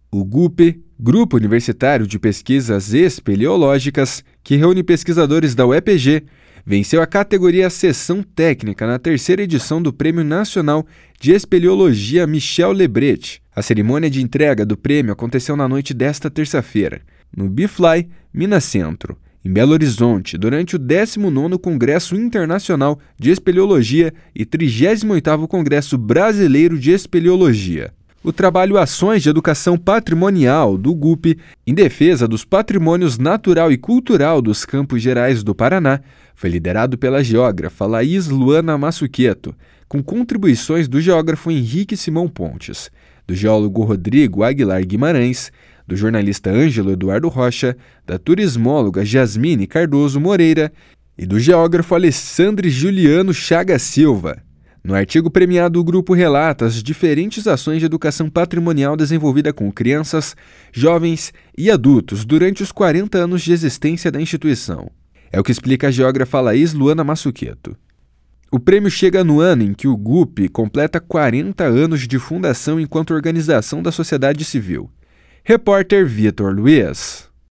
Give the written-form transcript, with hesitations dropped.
O GUP, Grupo Universitário de Pesquisas Espeleológicas, que reúne pesquisadores da UEPG, venceu a categoria Sessão Técnica na terceira edição do Prêmio Nacional de Espeleologia Michel Lebret. A cerimônia de entrega do prêmio aconteceu na noite desta terça-feira, no BiFly, Minas Centro, em Belo Horizonte, durante o 19º Congresso Internacional de Espeleologia e 38º Congresso Brasileiro de Espeleologia. O trabalho Ações de Educação Patrimonial do GUP em defesa dos patrimônios natural e cultural dos Campos Gerais do Paraná foi liderado pela geógrafa Laís Luana Massuqueto, com contribuições do geógrafo Henrique Simão Pontes, do geólogo Rodrigo Aguilar Guimarães, do jornalista Ângelo Eduardo Rocha, da turismóloga Jasmine Cardoso Moreira e do geógrafo Alessandro Juliano Chaga Silva. No artigo premiado, o grupo relata as diferentes ações de educação patrimonial desenvolvida com crianças, jovens e adultos durante os 40 anos de existência da instituição. É o que explica a geógrafa Laís Luana Massuqueto. O prêmio chega no ano em que o GUP completa 40 anos de fundação enquanto organização da sociedade civil. Repórter Vitor Luiz.